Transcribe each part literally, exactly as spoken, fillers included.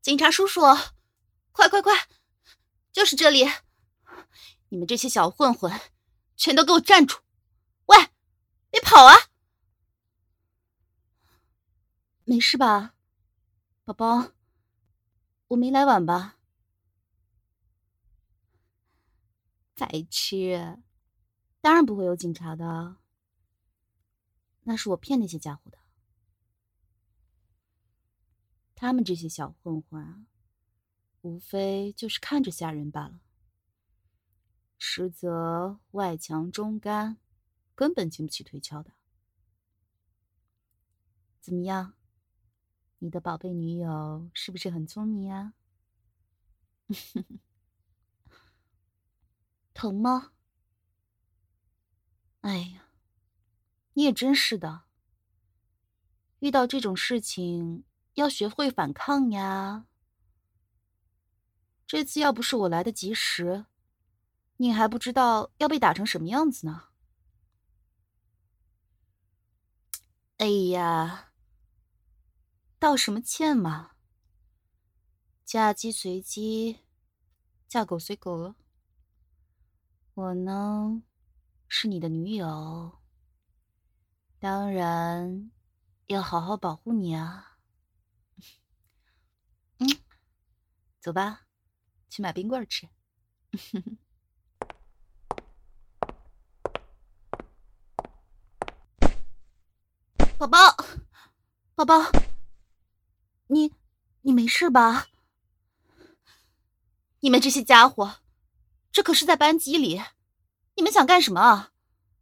警察叔叔，快快快，就是这里！你们这些小混混，全都给我站住！喂，别跑啊！没事吧，宝宝？我没来晚吧？白痴，当然不会有警察的，那是我骗那些家伙的。他们这些小混混啊，无非就是看着吓人罢了，实则外强中干，根本经不起推敲的。怎么样，你的宝贝女友是不是很聪明啊？疼吗？哎呀，你也真是的，遇到这种事情要学会反抗呀。这次要不是我来得及时，你还不知道要被打成什么样子呢。哎呀，道什么歉嘛，嫁鸡随鸡，嫁狗随狗了。我呢，是你的女友，当然要好好保护你啊。嗯，走吧，去买冰棍吃。宝宝，宝宝，你你没事吧？你们这些家伙，这可是在班级里，你们想干什么啊？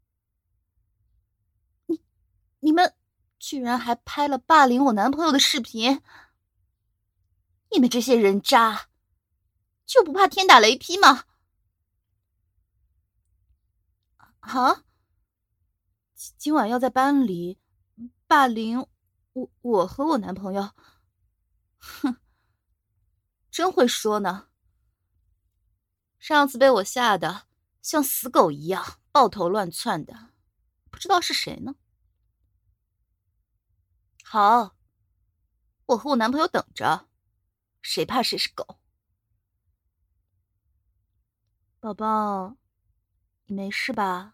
你你们居然还拍了霸凌我男朋友的视频！你们这些人渣，就不怕天打雷劈吗？啊？今晚要在班里霸凌我我和我男朋友？哼，真会说呢。上次被我吓得像死狗一样抱头乱窜的，不知道是谁呢？好，我和我男朋友等着，谁怕谁是狗。宝宝，你没事吧？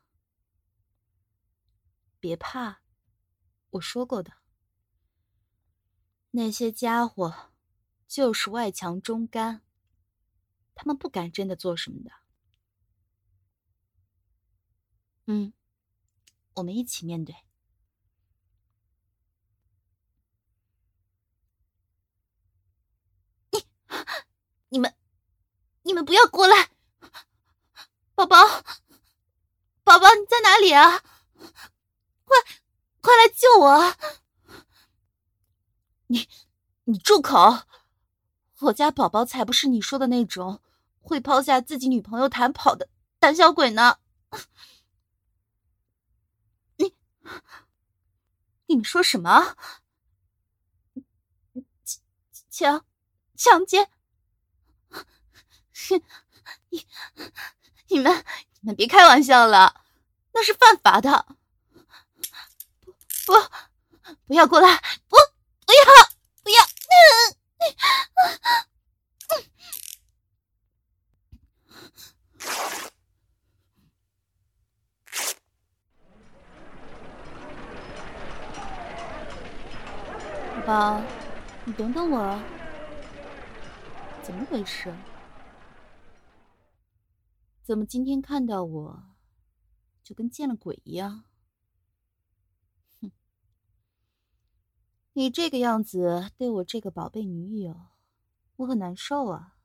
别怕，我说过的，那些家伙就是外强中干，他们不敢真的做什么的。嗯，我们一起面对。你、你们、你们不要过来！宝宝，宝宝，你在哪里啊？快，快来救我！你，你住口！我家宝宝才不是你说的那种会抛下自己女朋友弹跑的胆小鬼呢！你，你们说什么？强，强奸？你，你们，你们别开玩笑了，那是犯法的！不，不，不要过来！不，不要，不要！宝宝，你等等我，怎么回事？怎么今天看到我，就跟见了鬼一样？哼，你这个样子对我这个宝贝女友，我很难受啊。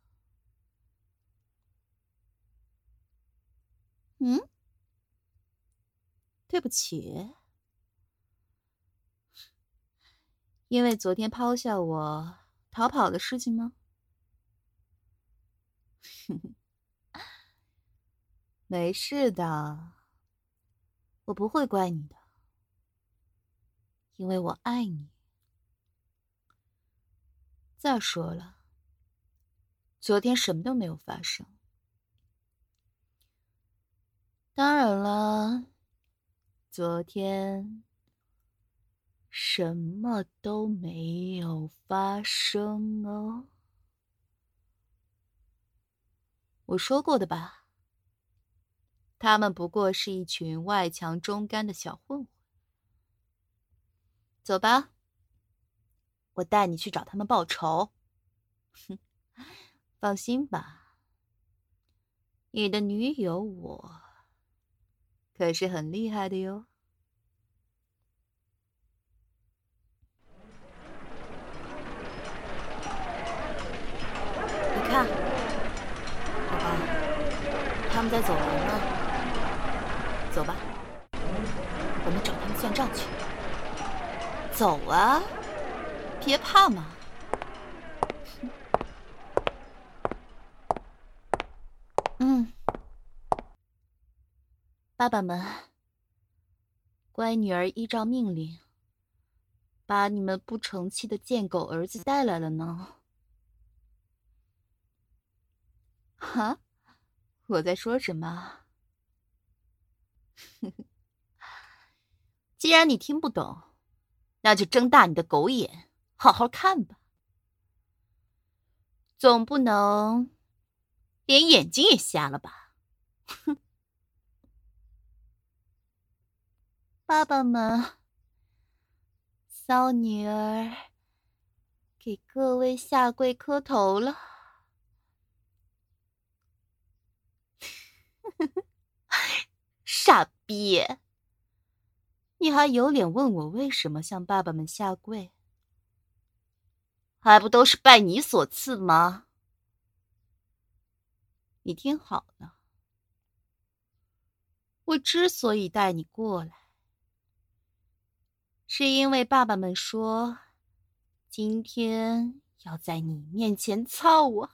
嗯，对不起，因为昨天抛下我逃跑的事情吗？没事的，我不会怪你的，因为我爱你。再说了，昨天什么都没有发生。当然了，昨天什么都没有发生哦。 我说过的吧，他们不过是一群外强中干的小混混。走吧，我带你去找他们报仇。哼，放心吧，你的女友我可是很厉害的哟。你看，宝宝，他们在走廊呢。走吧，我们找他们算账去。走啊，别怕嘛。嗯，爸爸们，乖女儿依照命令，把你们不成器的贱狗儿子带来了呢。哈，我在说什么？既然你听不懂，那就睁大你的狗眼，好好看吧。总不能连眼睛也瞎了吧？哼！爸爸们，骚女儿给各位下跪磕头了。傻逼！你还有脸问我为什么向爸爸们下跪？还不都是拜你所赐吗？你听好了，我之所以带你过来，是因为爸爸们说今天要在你面前操我。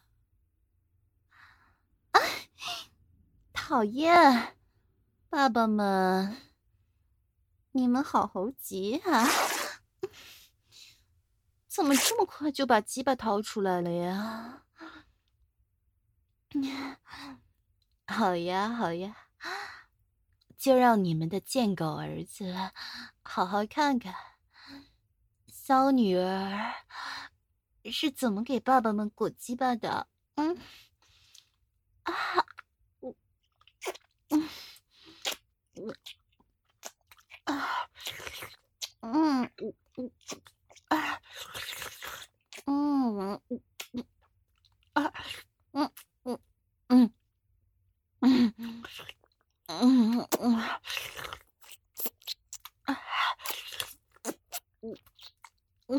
啊，讨厌！爸爸们，你们好猴急啊！怎么这么快就把鸡巴掏出来了呀？好呀，好呀，就让你们的贱狗儿子好好看看骚女儿是怎么给爸爸们裹鸡巴的。嗯，啊，嗯嗯嗯啊，嗯嗯嗯啊，嗯嗯嗯啊，嗯嗯嗯嗯嗯嗯啊，嗯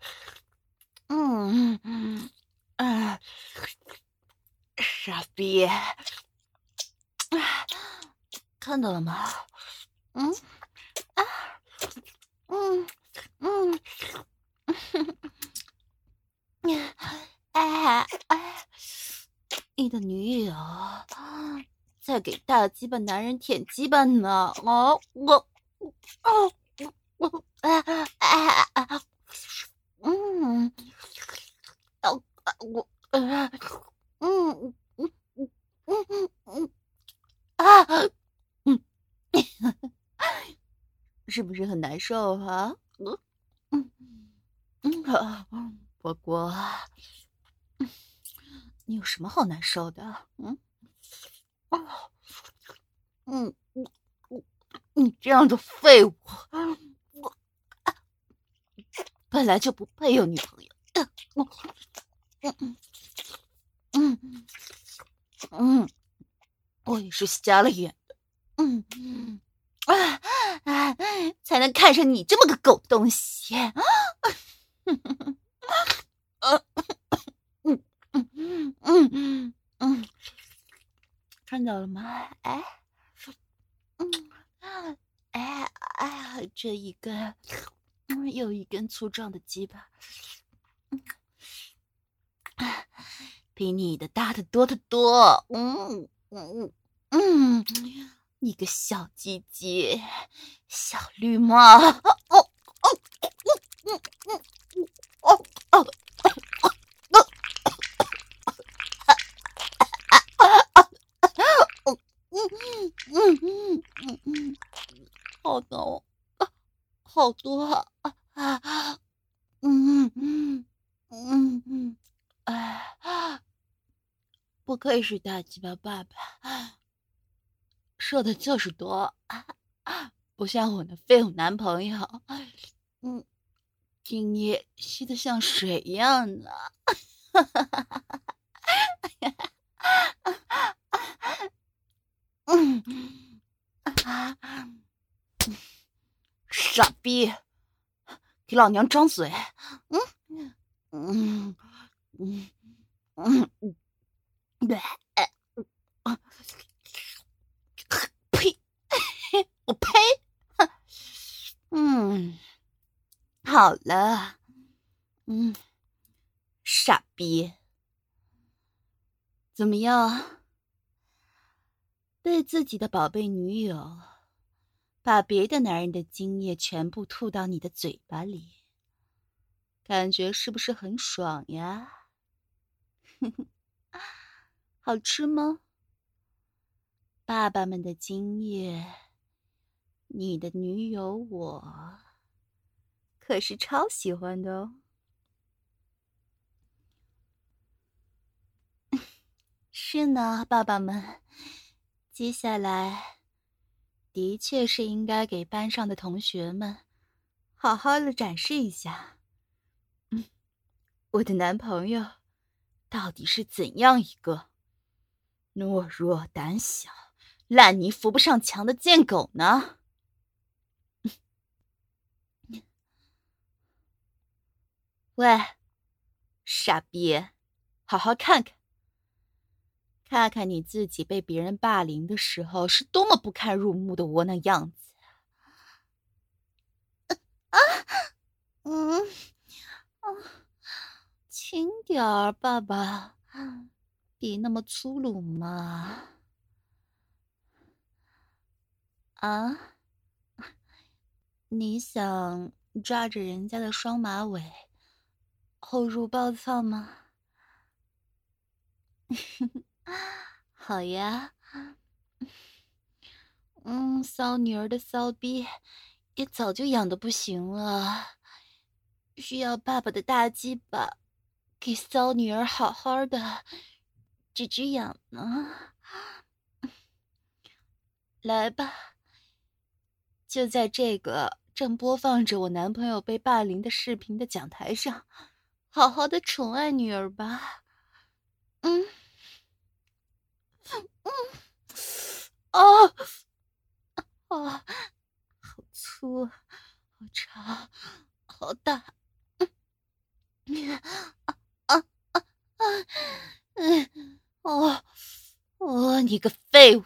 嗯嗯啊，傻逼！看到了吗？嗯啊，嗯嗯，哎哎，你的女友在给大鸡巴男人舔鸡巴呢。哦，我，哦，我，啊啊啊！嗯，哦，我，呃，嗯嗯嗯嗯嗯啊，嗯，是不是很难受啊？嗯嗯嗯啊，波波，你有什么好难受的？嗯啊，嗯嗯嗯，你这样的废物，我本来就不配有女朋友。嗯嗯嗯嗯，我也是瞎了眼的。嗯嗯啊啊，才能看上你这么个狗东西。呃嗯嗯嗯嗯嗯，看到了吗？哎，嗯，哎哎呀，这一根，嗯，又一根粗壮的鸡巴，嗯，比你的大的多得多。嗯嗯嗯，你个小鸡鸡，小绿帽。哦哦嗯嗯嗯哦哦哦哦嗯嗯嗯嗯嗯，好浓，好多啊啊！嗯嗯嗯嗯，哎，不不愧是大鸡巴爸爸，说的就是多，不像我那废物男朋友，嗯，精液吸得像水一样呢。嗯啊，傻逼，给老娘张嘴！嗯嗯嗯嗯嗯，对，呸！我呸！嗯，好了，嗯，傻逼，怎么样？对自己的宝贝女友，把别的男人的精液全部吐到你的嘴巴里，感觉是不是很爽呀？好吃吗？爸爸们的精液，你的女友我可是超喜欢的哦。是呢，爸爸们，接下来的确是应该给班上的同学们好好的展示一下，嗯，我的男朋友到底是怎样一个懦弱胆小、烂泥扶不上墙的贱狗呢？喂，傻逼，好好看看，看看你自己被别人霸凌的时候是多么不堪入目的窝囊样子。啊，嗯，啊，轻点儿，爸爸，别那么粗鲁嘛。啊，你想抓着人家的双马尾后入暴躁吗？好呀，嗯，骚女儿的骚逼也早就痒得不行了，需要爸爸的大鸡巴给骚女儿好好的止止痒呢。来吧，就在这个正播放着我男朋友被霸凌的视频的讲台上，好好的宠爱女儿吧。嗯嗯，哦哦，好粗，好长，好大。啊啊啊啊！嗯，哦哦，你个废物，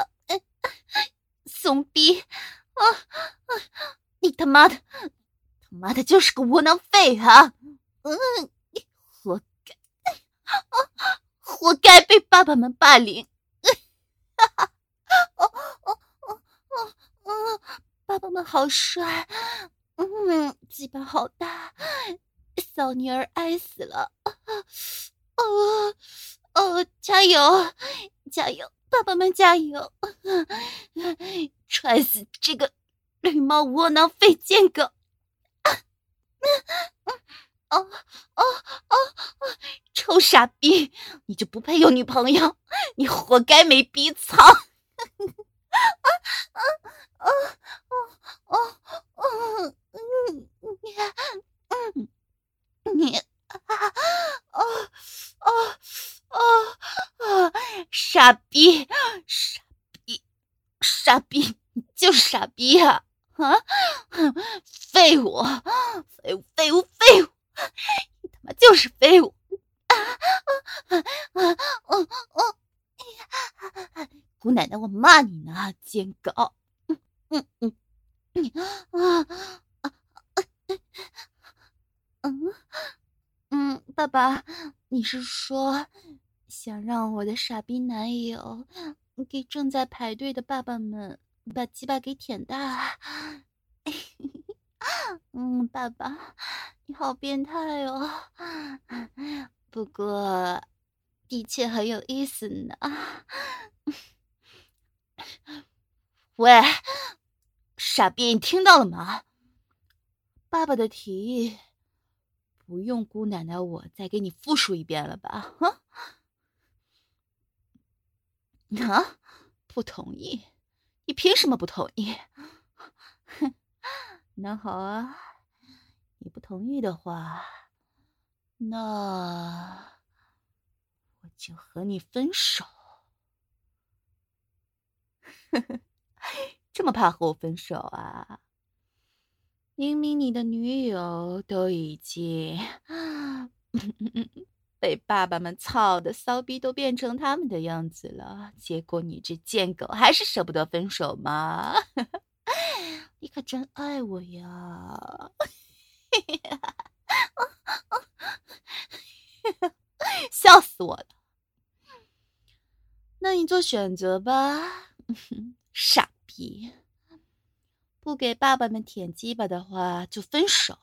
怂逼！啊啊！你他妈的，他妈的就是个窝囊废啊！嗯，活该，啊，活该被爸爸们霸凌。哈哈！哦哦哦哦哦！爸爸们好帅，嗯，鸡巴好大，小女儿爱死了。哦哦，加油，加油，爸爸们加油！踹死这个绿帽窝囊废贱狗！哦哦哦哦！臭傻逼，你就不配有女朋友，你活该没逼操！啊啊啊啊啊！嗯嗯嗯，你啊啊啊啊！傻逼，傻逼，傻逼，你就是傻逼呀！啊，废物，废物，废物，废物！你他妈就是废物！啊啊啊啊啊！姑奶奶，我骂你呢，贱狗！嗯嗯嗯啊啊嗯嗯，爸爸，你是说想让我的傻逼男友给正在排队的爸爸们把鸡巴给舔大？嗯，爸爸，你好变态哦！不过，的确很有意思呢。喂，傻逼，你听到了吗？爸爸的提议，不用姑奶奶我再给你复述一遍了吧？哼！ 啊，不同意？你凭什么不同意？哼，那好啊，你不同意的话，那我就和你分手。这么怕和我分手啊？明明你的女友都已经被爸爸们操的骚逼都变成他们的样子了，结果你这贱狗还是舍不得分手吗？你可真爱我呀！笑死我了！那你做选择吧，傻逼！不给爸爸们舔鸡巴的话，就分手。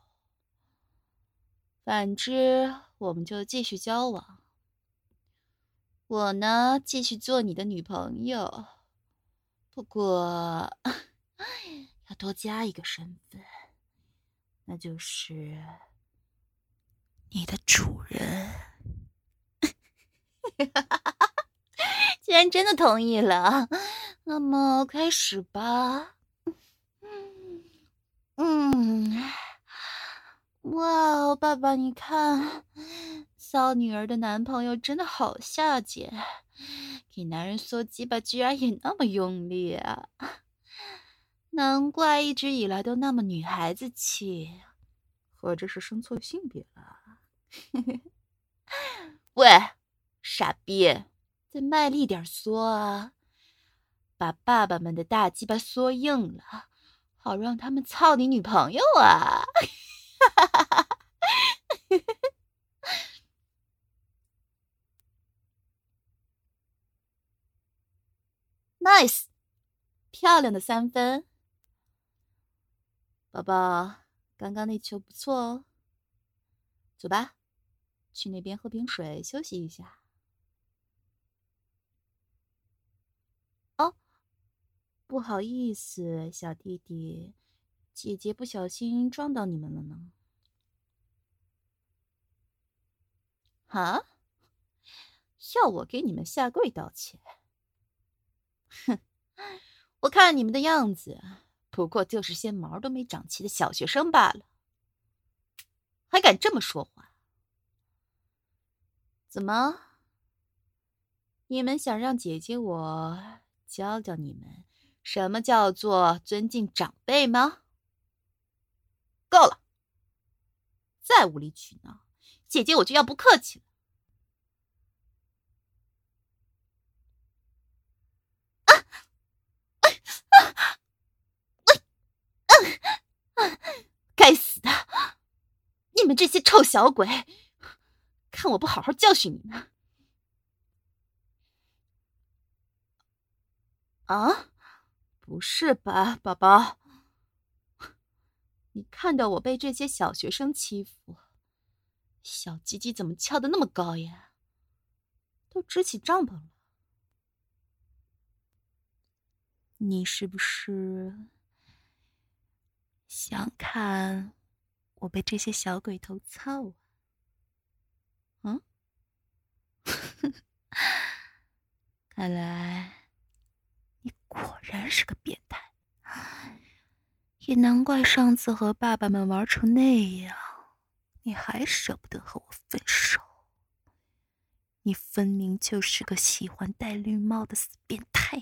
反之，我们就继续交往。我呢，继续做你的女朋友，不过要多加一个身份，那就是你的主人。既然真的同意了，那么开始吧。嗯，哇哦，爸爸，你看，骚女儿的男朋友真的好下贱，给男人缩鸡巴居然也那么用力啊！难怪一直以来都那么女孩子气，或者是生错性别了。喂，傻逼，再卖力点缩啊！把爸爸们的大鸡巴缩硬了，好让他们操你女朋友啊！Nice， 漂亮的三分。宝宝，刚刚那球不错哦。走吧，去那边喝瓶水休息一下。哦，不好意思，小弟弟，姐姐不小心撞到你们了呢。哈？要我给你们下跪道歉？哼，我看你们的样子，不过就是些毛都没长齐的小学生罢了，还敢这么说话？怎么？你们想让姐姐我教教你们什么叫做尊敬长辈吗？够了！再无理取闹，姐姐我就要不客气了。该死的！你们这些臭小鬼，看我不好好教训你们！啊？不是吧，宝宝？你看到我被这些小学生欺负，小鸡鸡怎么翘得那么高呀？都支起帐篷了。你是不是想看我被这些小鬼头操啊？嗯？看来你果然是个变态，也难怪上次和爸爸们玩成那样，你还舍不得和我分手。你分明就是个喜欢戴绿帽的死变态。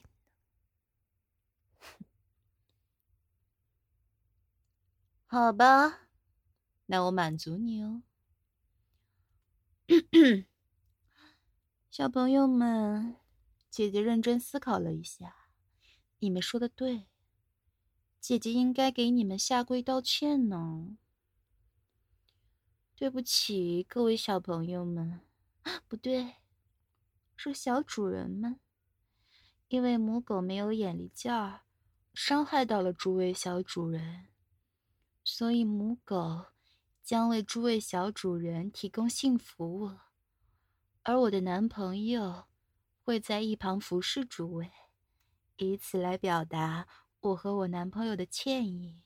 好吧，那我满足你哦。小朋友们，姐姐认真思考了一下，你们说的对，姐姐应该给你们下跪道歉呢。对不起，各位小朋友们，不对，是小主人们，因为母狗没有眼力劲儿，伤害到了诸位小主人，所以母狗将为诸位小主人提供性服务，而我的男朋友会在一旁服侍诸位，以此来表达我和我男朋友的歉意。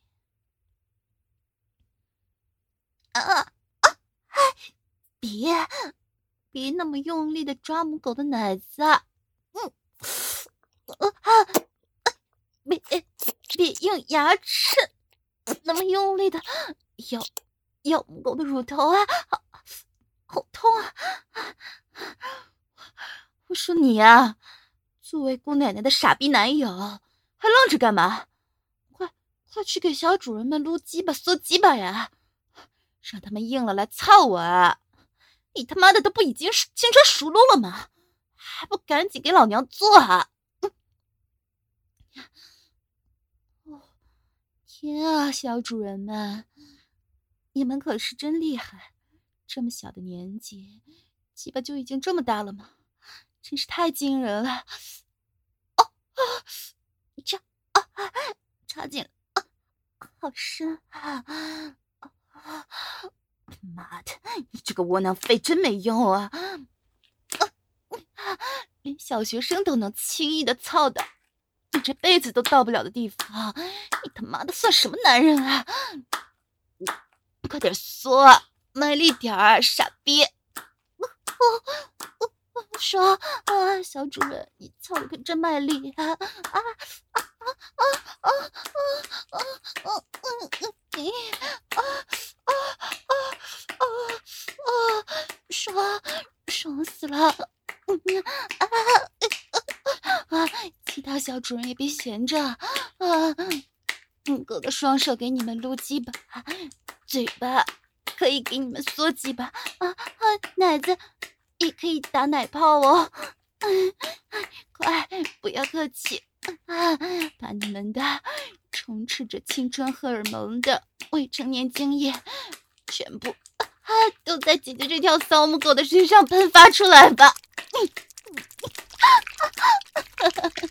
啊啊！别别那么用力的抓母狗的奶子啊！嗯， 用牙齿那么用力的咬咬母狗的乳头啊，好好痛啊！我说你啊，作为姑奶奶的傻逼男友，还愣着干嘛？快快去给小主人们撸鸡巴、缩鸡巴呀，让他们硬了来操我啊！你他妈的都不已经轻车熟路了吗？还不赶紧给老娘做啊！哦，天啊，小主人们，你们可是真厉害！这么小的年纪，鸡巴就已经这么大了吗？真是太惊人了！哦啊，插啊，插进了，啊，好深啊！啊，妈的，你这个窝囊废真没用啊！啊，连小学生都能轻易的操的，你这辈子都到不了的地方，你他妈的算什么男人啊！快点缩，卖力点儿，傻逼！我我我说啊，小主人，你操的可真卖力啊！啊啊啊啊啊啊啊啊嗯啊啊啊啊啊！爽爽死了！嗯啊啊！其他小主人也别闲着啊！嗯，哥哥双手给你们撸鸡巴，嘴巴可以给你们缩鸡巴啊啊！奶子也可以打奶泡哦！嗯，快不要客气啊！把你们的充斥着青春荷尔蒙的未成年精液全部啊都在姐姐这条骚母狗的身上喷发出来吧！